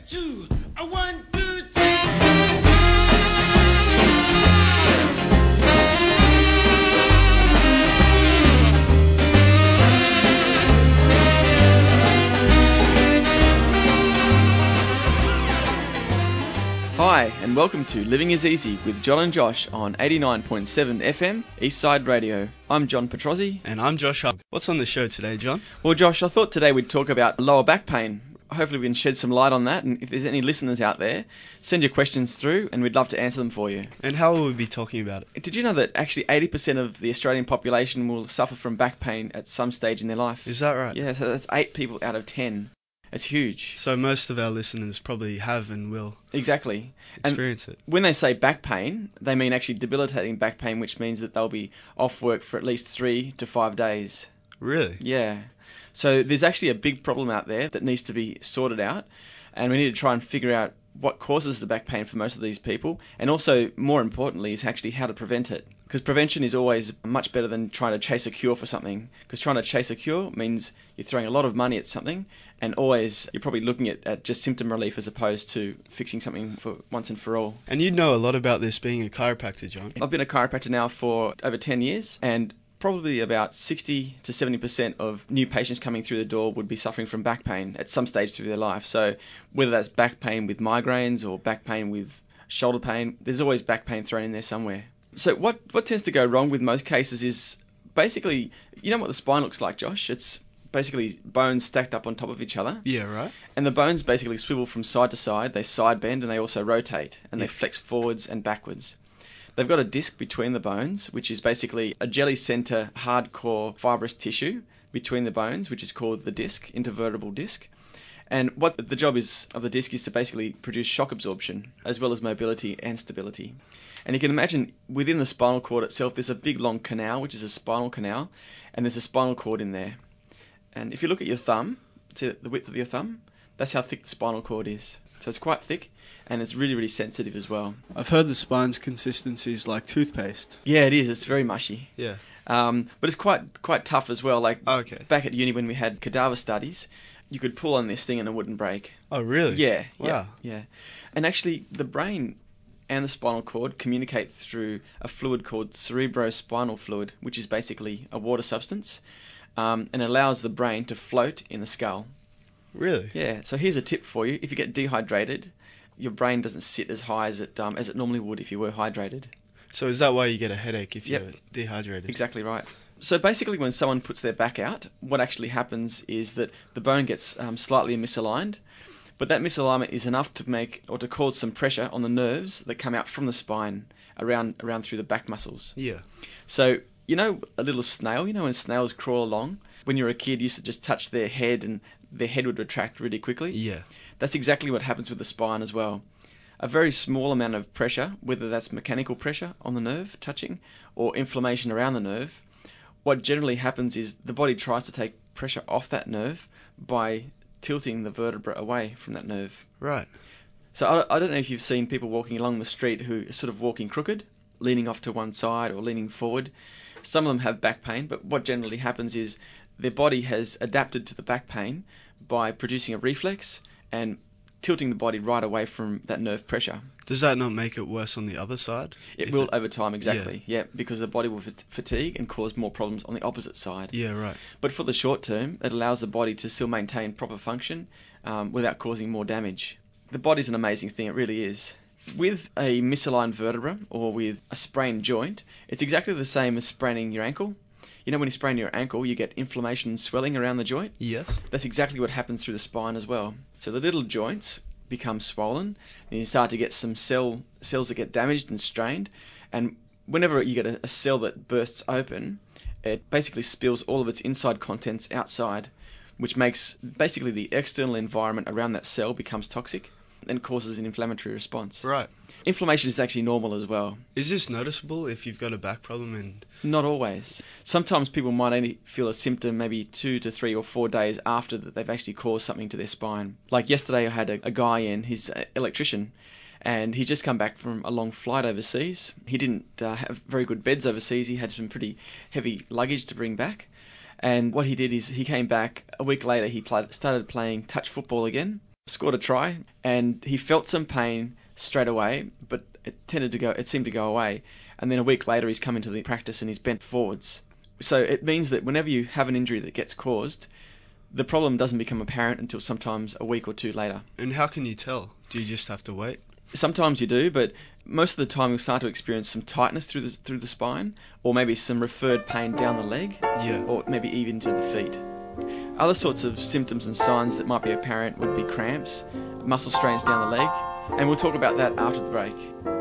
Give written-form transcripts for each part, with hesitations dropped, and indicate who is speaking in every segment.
Speaker 1: two, a 1, 2, 3.
Speaker 2: Hi, and welcome to Living is Easy with John and Josh on 89.7 FM, Eastside Radio. I'm John Petrozzi.
Speaker 3: And I'm Josh Hub. What's on the show today, John?
Speaker 2: Well, Josh, I thought today we'd talk about lower back pain. Hopefully we can shed some light on that, and if there's any listeners out there, send your questions through and we'd love to answer them for you.
Speaker 3: And how will we be talking about it?
Speaker 2: Did you know that actually 80% of the Australian population will suffer from back pain at some stage in their life?
Speaker 3: Is that right?
Speaker 2: Yeah, so that's 8 people out of 10. It's huge.
Speaker 3: So most of our listeners probably have and will
Speaker 2: Exactly.
Speaker 3: experience it.
Speaker 2: When they say back pain, they mean actually debilitating back pain, which means that they'll be off work for at least 3 to 5 days.
Speaker 3: Really?
Speaker 2: Yeah. So there's actually a big problem out there that needs to be sorted out, and we need to try and figure out what causes the back pain for most of these people, and also, more importantly, is actually how to prevent it. Because prevention is always much better than trying to chase a cure for something. Because trying to chase a cure means you're throwing a lot of money at something, and always you're probably looking at just symptom relief as opposed to fixing something for once and for all.
Speaker 3: And you know a lot about this being a chiropractor, John.
Speaker 2: I've been a chiropractor now for over 10 years, and probably about 60 to 70% of new patients coming through the door would be suffering from back pain at some stage through their life. So whether that's back pain with migraines or back pain with shoulder pain, there's always back pain thrown in there somewhere. So what tends to go wrong with most cases is basically, you know what the spine looks like, Josh? It's basically bones stacked up on top of each other.
Speaker 3: Yeah, right?
Speaker 2: And the bones basically swivel from side to side, they side bend, and they also rotate, and they flex forwards and backwards. They've got a disc between the bones, which is basically a jelly center, hardcore fibrous tissue between the bones, which is called the disc, intervertebral disc. And what the job is of the disc is to basically produce shock absorption, as well as mobility and stability. And you can imagine within the spinal cord itself, there's a big long canal, which is a spinal canal, and there's a spinal cord in there. And if you look at your thumb, see the width of your thumb, that's how thick the spinal cord is. So it's quite thick, and it's really, really sensitive as well.
Speaker 3: I've heard the spine's consistency is like toothpaste.
Speaker 2: Yeah, it is. It's very mushy.
Speaker 3: Yeah.
Speaker 2: But it's quite tough as well. Like
Speaker 3: Okay.
Speaker 2: back at uni when we had cadaver studies, you could pull on this thing and it wouldn't break.
Speaker 3: Oh, really?
Speaker 2: Yeah.
Speaker 3: Wow.
Speaker 2: Yeah. And actually, the brain and the spinal cord communicate through a fluid called cerebrospinal fluid, which is basically a water substance, and allows the brain to float in the skull.
Speaker 3: Really?
Speaker 2: Yeah. So here's a tip for you: if you get dehydrated, your brain doesn't sit as high as it normally would if you were hydrated.
Speaker 3: So is that why you get a headache if
Speaker 2: Yep.
Speaker 3: you're dehydrated?
Speaker 2: Exactly right. So basically, when someone puts their back out, what actually happens is that the bone gets slightly misaligned, but that misalignment is enough to make or to cause some pressure on the nerves that come out from the spine around through the back muscles.
Speaker 3: Yeah.
Speaker 2: So, you know, a little snail, you know when snails crawl along? When you were a kid, you used to just touch their head and their head would retract really quickly?
Speaker 3: Yeah.
Speaker 2: That's exactly what happens with the spine as well. A very small amount of pressure, whether that's mechanical pressure on the nerve touching or inflammation around the nerve, what generally happens is the body tries to take pressure off that nerve by tilting the vertebra away from that nerve.
Speaker 3: Right.
Speaker 2: So I don't know if you've seen people walking along the street who are sort of walking crooked, leaning off to one side or leaning forward. Some of them have back pain, but what generally happens is their body has adapted to the back pain by producing a reflex and tilting the body right away from that nerve pressure.
Speaker 3: Does that not make it worse on the other side?
Speaker 2: It will over time, exactly. Yeah, because the body will fatigue and cause more problems on the opposite side.
Speaker 3: Yeah, right.
Speaker 2: But for the short term, it allows the body to still maintain proper function without causing more damage. The body's an amazing thing, it really is. With a misaligned vertebra or with a sprained joint, it's exactly the same as spraining your ankle. You know when you sprain your ankle, you get inflammation and swelling around the joint?
Speaker 3: Yes.
Speaker 2: That's exactly what happens through the spine as well. So the little joints become swollen, and you start to get some cells that get damaged and strained, and whenever you get a cell that bursts open, it basically spills all of its inside contents outside, which makes basically the external environment around that cell becomes toxic and causes an inflammatory response.
Speaker 3: Right.
Speaker 2: Inflammation is actually normal as well.
Speaker 3: Is this noticeable if you've got a back problem and...
Speaker 2: Not always. Sometimes people might only feel a symptom maybe 2 to 3 or 4 days after that they've actually caused something to their spine. Like yesterday I had a guy in, he's an electrician, and he's just come back from a long flight overseas. He didn't have very good beds overseas. He had some pretty heavy luggage to bring back. And what he did is he came back a week later, he started playing touch football again. scored a try, and he felt some pain straight away, but it seemed to go away. And then a week later, he's come into the practice and he's bent forwards. So it means that whenever you have an injury that gets caused, the problem doesn't become apparent until sometimes a week or two later.
Speaker 3: And how can you tell? Do you just have to wait?
Speaker 2: Sometimes you do, but most of the time you'll start to experience some tightness through the spine, or maybe some referred pain down the leg,
Speaker 3: Yeah.
Speaker 2: or maybe even to the feet. Other sorts of symptoms and signs that might be apparent would be cramps, muscle strains down the leg, and we'll talk about that after the break.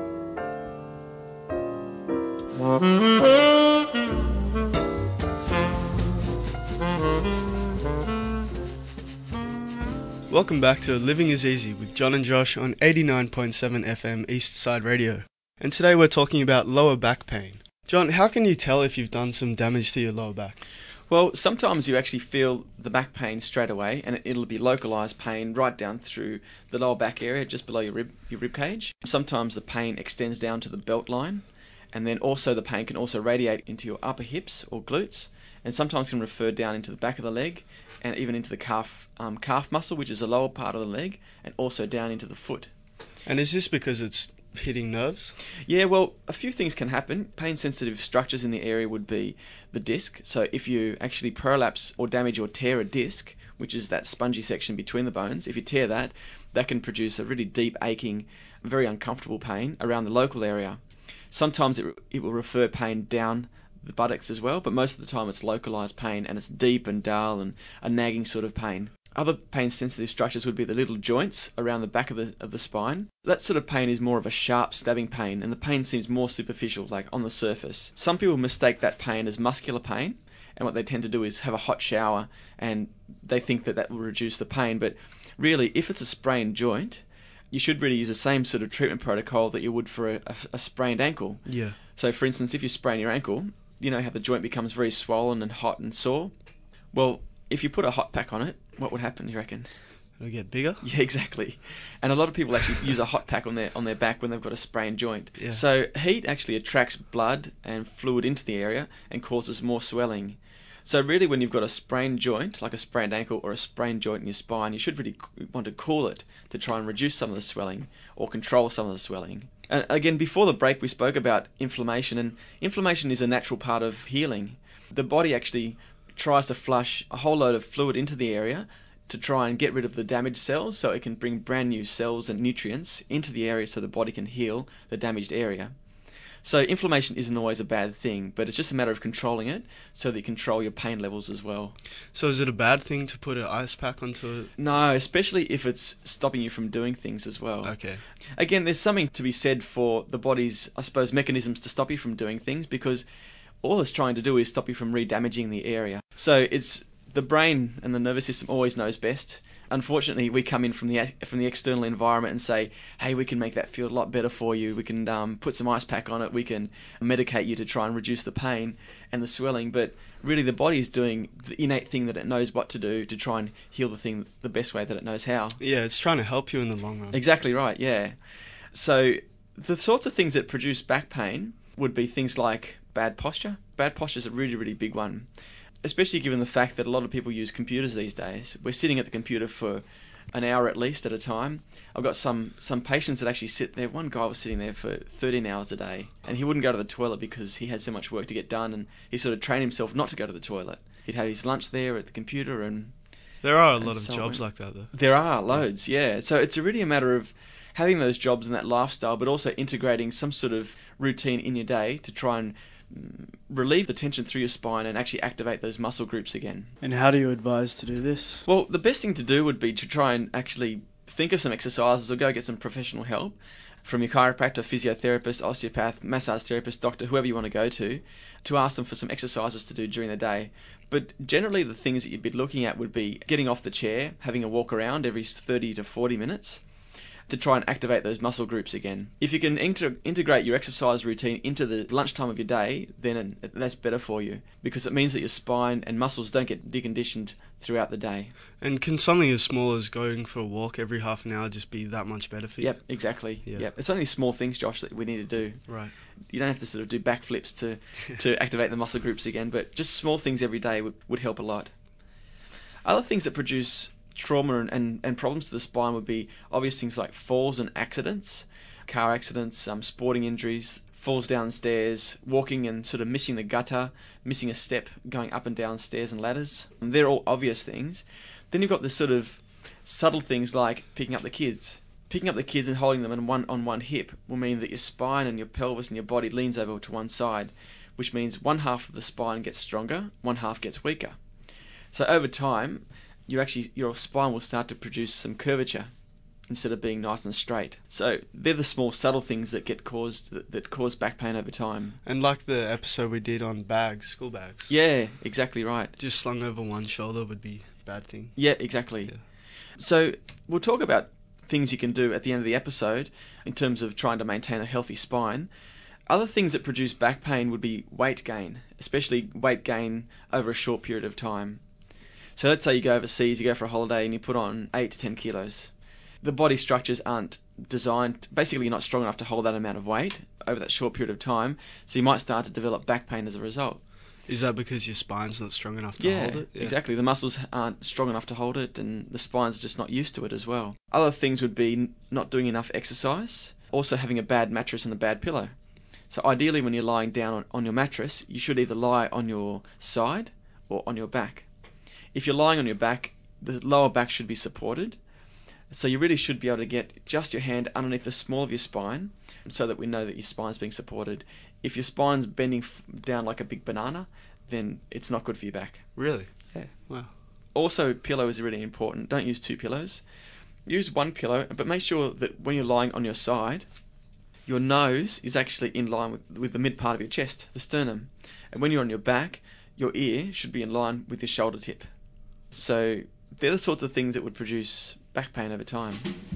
Speaker 3: Welcome back to Living is Easy with John and Josh on 89.7 FM East Side Radio. And today we're talking about lower back pain. John, how can you tell if you've done some damage to your lower back?
Speaker 2: Well, sometimes you actually feel the back pain straight away, and it'll be localised pain right down through the lower back area, just below your rib cage. Sometimes the pain extends down to the belt line, and then also the pain can also radiate into your upper hips or glutes, and sometimes can refer down into the back of the leg, and even into the calf muscle, which is the lower part of the leg, and also down into the foot.
Speaker 3: And is this because it's hitting nerves?
Speaker 2: Yeah, well, a few things can happen. Pain-sensitive structures in the area would be the disc. So if you actually prolapse or damage or tear a disc, which is that spongy section between the bones, if you tear that, that can produce a really deep, aching, very uncomfortable pain around the local area. Sometimes it will refer pain down the buttocks as well, but most of the time it's localized pain, and it's deep and dull and a nagging sort of pain. Other pain-sensitive structures would be the little joints around the back of the spine. That sort of pain is more of a sharp stabbing pain, and the pain seems more superficial, like on the surface. Some people mistake that pain as muscular pain, and what they tend to do is have a hot shower, and they think that will reduce the pain. But really, if it's a sprained joint, you should really use the same sort of treatment protocol that you would for a sprained ankle.
Speaker 3: Yeah.
Speaker 2: So, for instance, if you sprain your ankle, you know how the joint becomes very swollen and hot and sore? Well, if you put a hot pack on it, what would happen, you reckon?
Speaker 3: It'll get bigger?
Speaker 2: Yeah, exactly. And a lot of people actually use a hot pack on their back when they've got a sprained joint.
Speaker 3: Yeah.
Speaker 2: So heat actually attracts blood and fluid into the area and causes more swelling. So really, when you've got a sprained joint, like a sprained ankle or a sprained joint in your spine, you should really want to cool it to try and reduce some of the swelling or control some of the swelling. And again, before the break, we spoke about inflammation, and inflammation is a natural part of healing. The body actually tries to flush a whole load of fluid into the area to try and get rid of the damaged cells, so it can bring brand new cells and nutrients into the area so the body can heal the damaged area. So inflammation isn't always a bad thing, but it's just a matter of controlling it so that you control your pain levels as well.
Speaker 3: So is it a bad thing to put an ice pack onto it?
Speaker 2: No, especially if it's stopping you from doing things as well.
Speaker 3: Okay.
Speaker 2: Again, there's something to be said for the body's, I suppose, mechanisms to stop you from doing things, because all it's trying to do is stop you from re-damaging the area. So it's the brain and the nervous system always knows best. Unfortunately, we come in from the external environment and say, hey, we can make that feel a lot better for you. We can put some ice pack on it. We can medicate you to try and reduce the pain and the swelling. But really, the body is doing the innate thing that it knows what to do to try and heal the thing the best way that it knows how.
Speaker 3: Yeah, it's trying to help you in the long run.
Speaker 2: Exactly right, yeah. So the sorts of things that produce back pain would be things like bad posture. Bad posture is a really, really big one, especially given the fact that a lot of people use computers these days. We're sitting at the computer for an hour at least at a time. I've got some patients that actually sit there. One guy was sitting there for 13 hours a day, and he wouldn't go to the toilet because he had so much work to get done, and he sort of trained himself not to go to the toilet. He'd have his lunch there at the computer, and
Speaker 3: There are a lot of
Speaker 2: so
Speaker 3: jobs like that, though.
Speaker 2: there are loads, yeah. So it's really a matter of having those jobs and that lifestyle, but also integrating some sort of routine in your day to try and relieve the tension through your spine and actually activate those muscle groups again.
Speaker 4: And how do you advise to do this?
Speaker 2: Well, the best thing to do would be to try and actually think of some exercises or go get some professional help from your chiropractor, physiotherapist, osteopath, massage therapist, doctor, whoever you want to go to ask them for some exercises to do during the day. But generally the things that you'd be looking at would be getting off the chair, having a walk around every 30 to 40 minutes to try and activate those muscle groups again. If you can integrate your exercise routine into the lunchtime of your day, then that's better for you, because it means that your spine and muscles don't get deconditioned throughout the day.
Speaker 3: And can something as small as going for a walk every half an hour just be that much better for you?
Speaker 2: Yep, exactly.
Speaker 3: Yeah.
Speaker 2: Yep. It's only small things, Josh, that we need to do.
Speaker 3: Right.
Speaker 2: You don't have to sort of do backflips to activate the muscle groups again, but just small things every day would help a lot. Other things that produce trauma and problems to the spine would be obvious things like falls and accidents, car accidents, sporting injuries, falls downstairs, walking and sort of missing the gutter, missing a step, going up and down stairs and ladders. They're all obvious things. Then you've got the sort of subtle things like picking up the kids. Picking up the kids and holding them on one hip will mean that your spine and your pelvis and your body leans over to one side, which means one half of the spine gets stronger, one half gets weaker. So over time, your spine will start to produce some curvature instead of being nice and straight. So they're the small subtle things that cause back pain over time.
Speaker 3: And like the episode we did on bags, school bags.
Speaker 2: Yeah, exactly right.
Speaker 3: Just slung over one shoulder would be a bad thing.
Speaker 2: Yeah, exactly.
Speaker 3: Yeah.
Speaker 2: So we'll talk about things you can do at the end of the episode in terms of trying to maintain a healthy spine. Other things that produce back pain would be weight gain, especially weight gain over a short period of time. So let's say you go overseas, you go for a holiday and you put on 8 to 10 kilos. The body structures aren't designed, basically you're not strong enough to hold that amount of weight over that short period of time, so you might start to develop back pain as a result.
Speaker 3: Is that because your spine's not strong enough to hold it?
Speaker 2: Yeah, exactly. The muscles aren't strong enough to hold it, and the spine's just not used to it as well. Other things would be not doing enough exercise, also having a bad mattress and a bad pillow. So ideally when you're lying down on your mattress, you should either lie on your side or on your back. If you're lying on your back, the lower back should be supported. So you really should be able to get just your hand underneath the small of your spine so that we know that your spine's being supported. If your spine's bending down like a big banana, then it's not good for your back.
Speaker 3: Really?
Speaker 2: Yeah.
Speaker 3: Wow.
Speaker 2: Also, pillow is really important. Don't use 2 pillows. Use 1 pillow, but make sure that when you're lying on your side, your nose is actually in line with the mid part of your chest, the sternum. And when you're on your back, your ear should be in line with your shoulder tip. So they're the sorts of things that would produce back pain over time.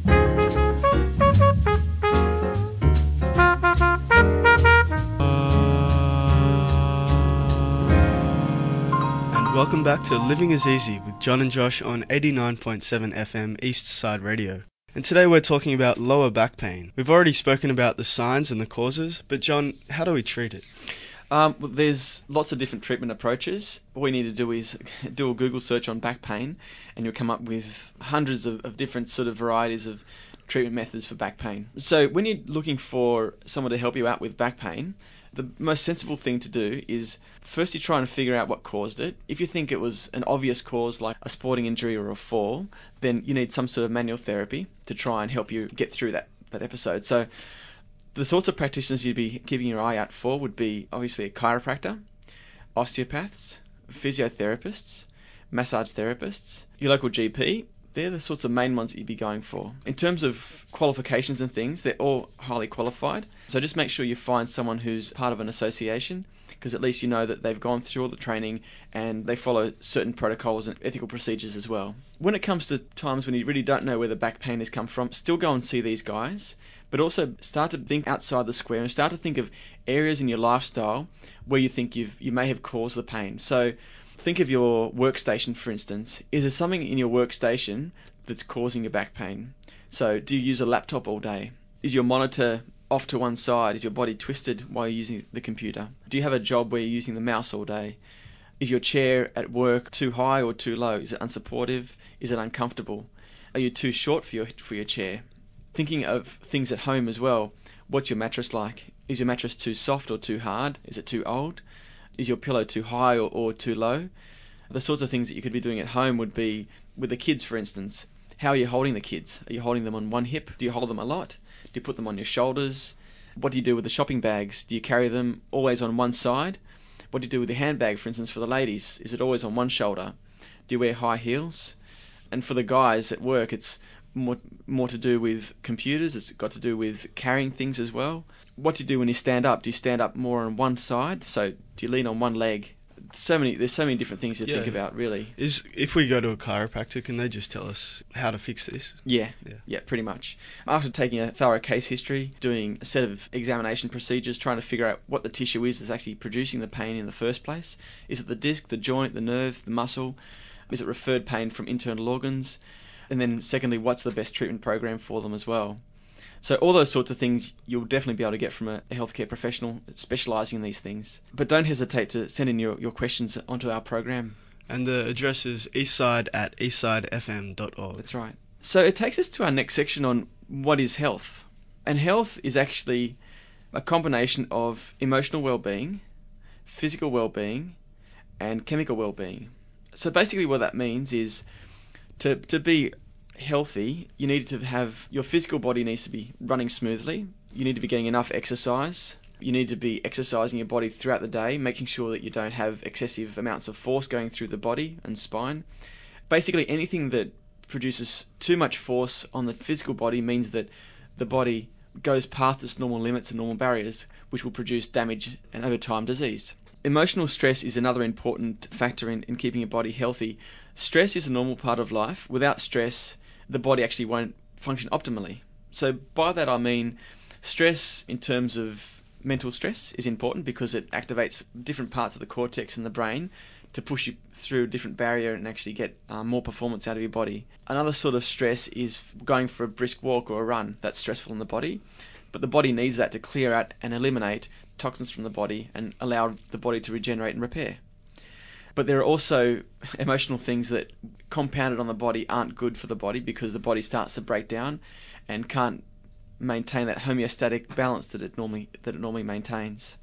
Speaker 3: And welcome back to Living is Easy with John and Josh on 89.7 FM East Side Radio. And today we're talking about lower back pain. We've already spoken about the signs and the causes, but John, how do we treat it?
Speaker 2: Well, there's lots of different treatment approaches. All you need to do is do a Google search on back pain and you'll come up with hundreds of different sort of varieties of treatment methods for back pain. So when you're looking for someone to help you out with back pain, the most sensible thing to do is first you're trying to figure out what caused it. If you think it was an obvious cause like a sporting injury or a fall, then you need some sort of manual therapy to try and help you get through that episode. So the sorts of practitioners you'd be keeping your eye out for would be obviously a chiropractor, osteopaths, physiotherapists, massage therapists, your local GP. They're the sorts of main ones that you'd be going for. In terms of qualifications and things, they're all highly qualified. So just make sure you find someone who's part of an association, because at least you know that they've gone through all the training and they follow certain protocols and ethical procedures as well. When it comes to times when you really don't know where the back pain has come from, still go and see these guys, but also start to think outside the square and start to think of areas in your lifestyle where you think you may have caused the pain. So think of your workstation, for instance. Is there something in your workstation that's causing your back pain? So do you use a laptop all day? Is your monitor off to one side? Is your body twisted while you're using the computer? Do you have a job where you're using the mouse all day? Is your chair at work too high or too low? Is it unsupportive? Is it uncomfortable? Are you too short for your chair? Thinking of things at home as well. What's your mattress like? Is your mattress too soft or too hard? Is it too old? Is your pillow too high or too low? The sorts of things that you could be doing at home would be with the kids, for instance. How are you holding the kids? Are you holding them on one hip? Do you hold them a lot? Do you put them on your shoulders? What do you do with the shopping bags? Do you carry them always on one side? What do you do with the handbag, for instance, for the ladies? Is it always on one shoulder? Do you wear high heels? And for the guys at work, it's more to do with computers. It's got to do with carrying things as well. What do you do when you stand up? Do you stand up more on one side? So do you lean on one leg? There's so many different things to think about, really.
Speaker 3: If we go to a chiropractor, can they just tell us how to fix this?
Speaker 2: Yeah, pretty much. After taking a thorough case history, doing a set of examination procedures, trying to figure out what the tissue is that's actually producing the pain in the first place. Is it the disc, the joint, the nerve, the muscle? Is it referred pain from internal organs? And then secondly, what's the best treatment program for them as well? So all those sorts of things you'll definitely be able to get from a healthcare professional specialising in these things. But don't hesitate to send in your questions onto our program.
Speaker 3: And the address is eastside@eastsidefm.org.
Speaker 2: That's right. So it takes us to our next section on what is health. And health is actually a combination of emotional well-being, physical well-being, and chemical well-being. So basically what that means is to be healthy, you need to have, your physical body needs to be running smoothly, you need to be getting enough exercise, you need to be exercising your body throughout the day, making sure that you don't have excessive amounts of force going through the body and spine. Basically anything that produces too much force on the physical body means that the body goes past its normal limits and normal barriers, which will produce damage and over time disease. Emotional stress is another important factor in keeping your body healthy. Stress is a normal part of life. Without stress, the body actually won't function optimally. So by that I mean stress in terms of mental stress is important because it activates different parts of the cortex in the brain to push you through a different barrier and actually get more performance out of your body. Another sort of stress is going for a brisk walk or a run. That's stressful in the body, but the body needs that to clear out and eliminate toxins from the body and allow the body to regenerate and repair. But there are also emotional things that compounded on the body aren't good for the body because the body starts to break down and can't maintain that homeostatic balance that it normally maintains.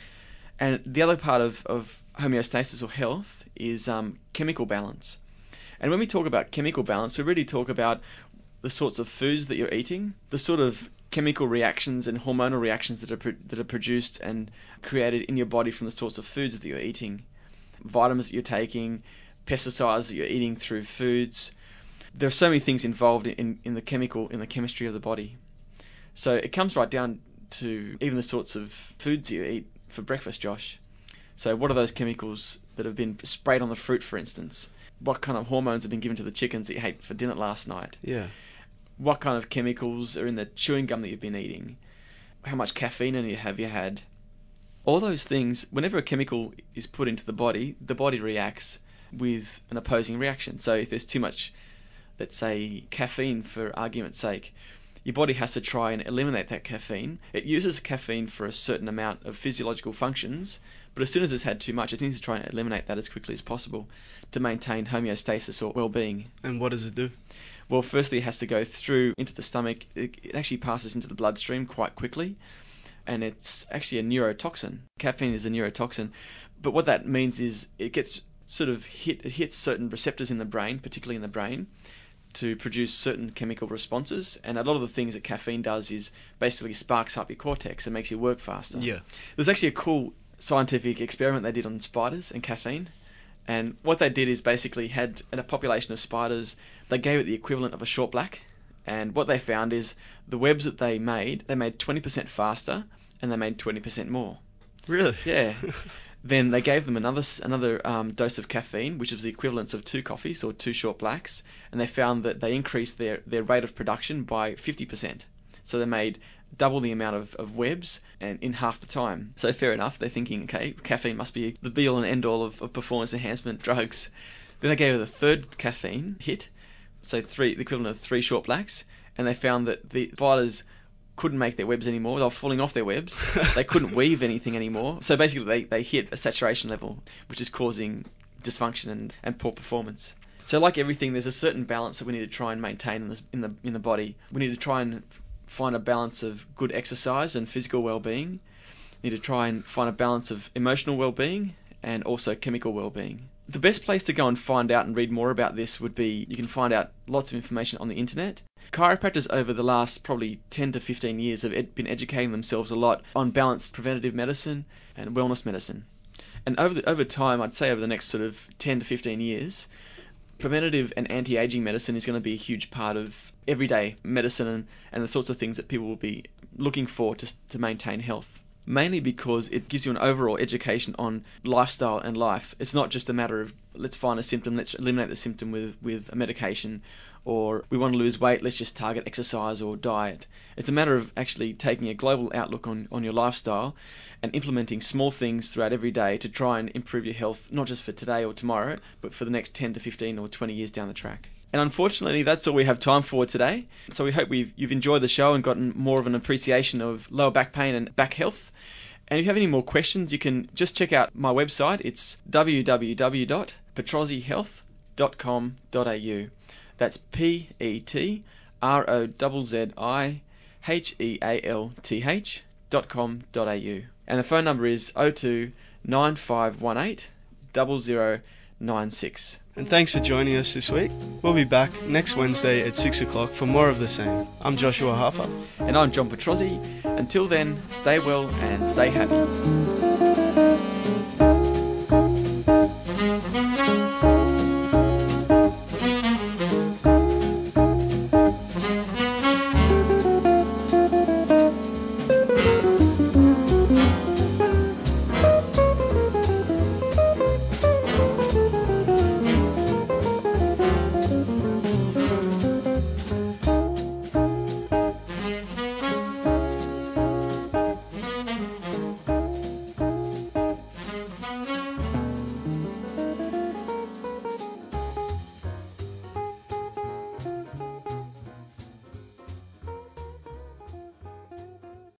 Speaker 2: And the other part of homeostasis or health is chemical balance. And when we talk about chemical balance, we really talk about the sorts of foods that you're eating, the sort of chemical reactions and hormonal reactions that are produced and created in your body from the sorts of foods that you're eating, vitamins that you're taking, pesticides that you're eating through foods. There are so many things involved in the chemistry of the body. So it comes right down to even the sorts of foods you eat for breakfast, Josh. So what are those chemicals that have been sprayed on the fruit, for instance? What kind of hormones have been given to the chickens that you ate for dinner last night?
Speaker 3: Yeah.
Speaker 2: What kind of chemicals are in the chewing gum that you've been eating? How much caffeine have you had? All those things, whenever a chemical is put into the body reacts with an opposing reaction. So if there's too much, let's say, caffeine for argument's sake, your body has to try and eliminate that caffeine. It uses caffeine for a certain amount of physiological functions, but as soon as it's had too much, it needs to try and eliminate that as quickly as possible to maintain homeostasis or well-being.
Speaker 3: And what does it do?
Speaker 2: Well, firstly, it has to go through into the stomach. It actually passes into the bloodstream quite quickly, and it's actually a neurotoxin. Caffeine is a neurotoxin, but what that means is it gets it hits certain receptors in the brain, particularly in the brain, to produce certain chemical responses. And a lot of the things that caffeine does is basically sparks up your cortex and makes you work faster.
Speaker 3: Yeah.
Speaker 2: There's actually a cool scientific experiment they did on spiders and caffeine. And what they did is basically had in a population of spiders, they gave it the equivalent of a short black. And what they found is the webs that they made 20% faster and they made 20% more.
Speaker 3: Really?
Speaker 2: Yeah. Then they gave them another dose of caffeine, which was the equivalence of 2 coffees or 2 short blacks, and they found that they increased their rate of production by 50%. So they made double the amount of webs and in half the time. So fair enough, they're thinking, okay, caffeine must be the be-all and end-all of performance enhancement drugs. Then they gave her the third caffeine hit, so the equivalent of 3 short blacks, and they found that the spiders couldn't make their webs anymore. They were falling off their webs. They couldn't weave anything anymore. So basically they hit a saturation level, which is causing dysfunction and poor performance. So like everything, there's a certain balance that we need to try and maintain in the body. We need to try and find a balance of good exercise and physical well-being. We need to try and find a balance of emotional well-being and also chemical well-being. The best place to go and find out and read more about this would be, you can find out lots of information on the internet. Chiropractors over the last probably 10 to 15 years have been educating themselves a lot on balanced preventative medicine and wellness medicine. And over time, I'd say over the next sort of 10 to 15 years, preventative and anti-aging medicine is going to be a huge part of everyday medicine and the sorts of things that people will be looking for to maintain health. Mainly because it gives you an overall education on lifestyle and life. It's not just a matter of, let's find a symptom, let's eliminate the symptom with a medication, or we want to lose weight, let's just target exercise or diet. It's a matter of actually taking a global outlook on your lifestyle and implementing small things throughout every day to try and improve your health, not just for today or tomorrow, but for the next 10 to 15 or 20 years down the track. And unfortunately, that's all we have time for today. So we hope you've enjoyed the show and gotten more of an appreciation of lower back pain and back health. And if you have any more questions, you can just check out my website. It's www.backhealth.com. petrozzihealth.com.au. That's petrozzihealth.com.au. And the phone number is 02 9518 0096.
Speaker 3: And thanks for joining us this week. We'll be back next Wednesday at 6 o'clock for more of the same. I'm Joshua Harper.
Speaker 2: And I'm John Petrozzi. Until then, stay well and stay happy.